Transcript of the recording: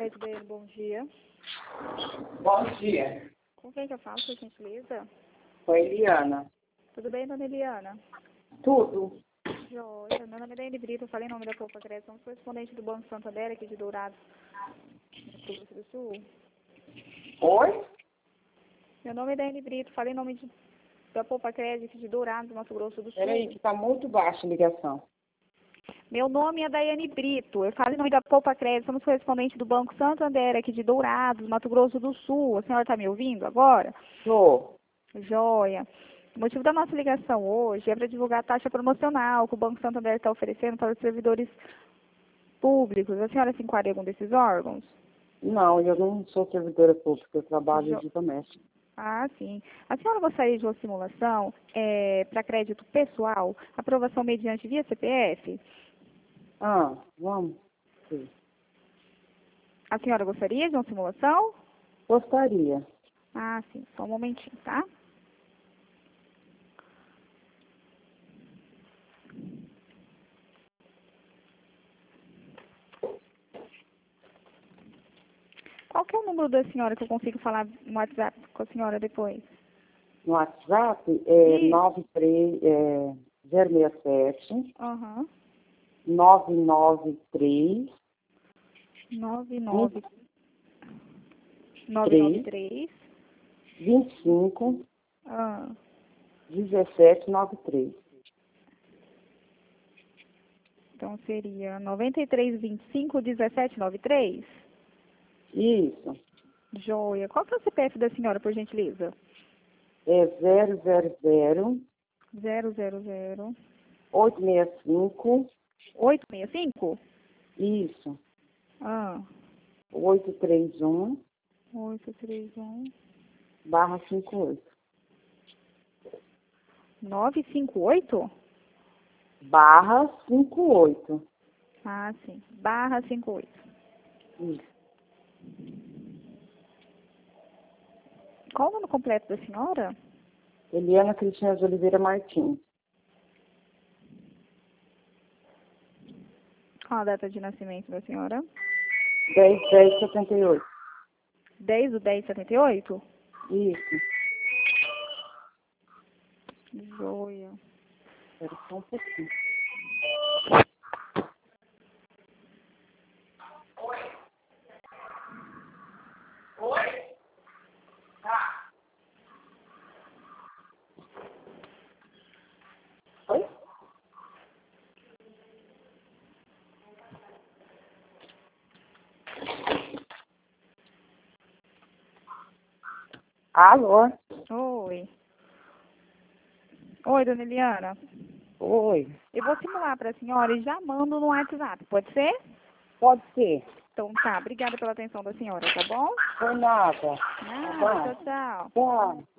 site dele, bom dia. Bom dia. Com quem que eu falo, por gentileza? Com a Eliana. Tudo bem, dona Eliana? Tudo. Joia, meu nome é Daiane Brito, eu falei em nome da Poupa Crédito, somos correspondente do Banco Santander aqui de Dourados, Mato Grosso do Sul. Oi? Meu nome é Daiane Brito, falei em nome da Poupa Crédito de Dourados, Mato Grosso do Sul. Peraí, que tá muito baixa a ligação. Meu nome é Daiane Brito, eu falo em nome da Poupa Crédito, somos correspondente do Banco Santander aqui de Dourados, Mato Grosso do Sul. A senhora está me ouvindo agora? Tô. Joia. O motivo da nossa ligação hoje é para divulgar a taxa promocional que o Banco Santander está oferecendo para os servidores públicos. A senhora se enquadra em algum desses órgãos? Não, eu não sou servidora pública, eu trabalho de doméstica. Ah, sim. A senhora gostaria de uma simulação para crédito pessoal, aprovação mediante via CPF? Ah, vamos. Sim. A senhora gostaria de uma simulação? Gostaria. Ah, sim. Só um momentinho, tá? Qual que é o número da senhora que eu consigo falar no WhatsApp com a senhora depois? No WhatsApp é Isso. 067 Aham. 993 993. 25 Ah, 1793. então seria 93251793? Isso. Joia. Qual que é o CPF da senhora, por gentileza? É 000 000 865. 865? Isso. Ah, 831 831 /58. 958? /58. Ah, sim. Barra 58. Isso. Qual o nome completo da senhora? Eliana Cristina de Oliveira Martins. Qual a data de nascimento da senhora? 10/10/78. 10/10/78? Isso. Joia. Espera só um pouquinho. Oi? Alô? Oi. Oi, dona Eliana. Oi. Eu vou simular para a senhora e já mando no WhatsApp, pode ser? Pode ser. Então tá, obrigada pela atenção da senhora, tá bom? Por nada. Nada, Tá bom. tchau, tchau. Tchau.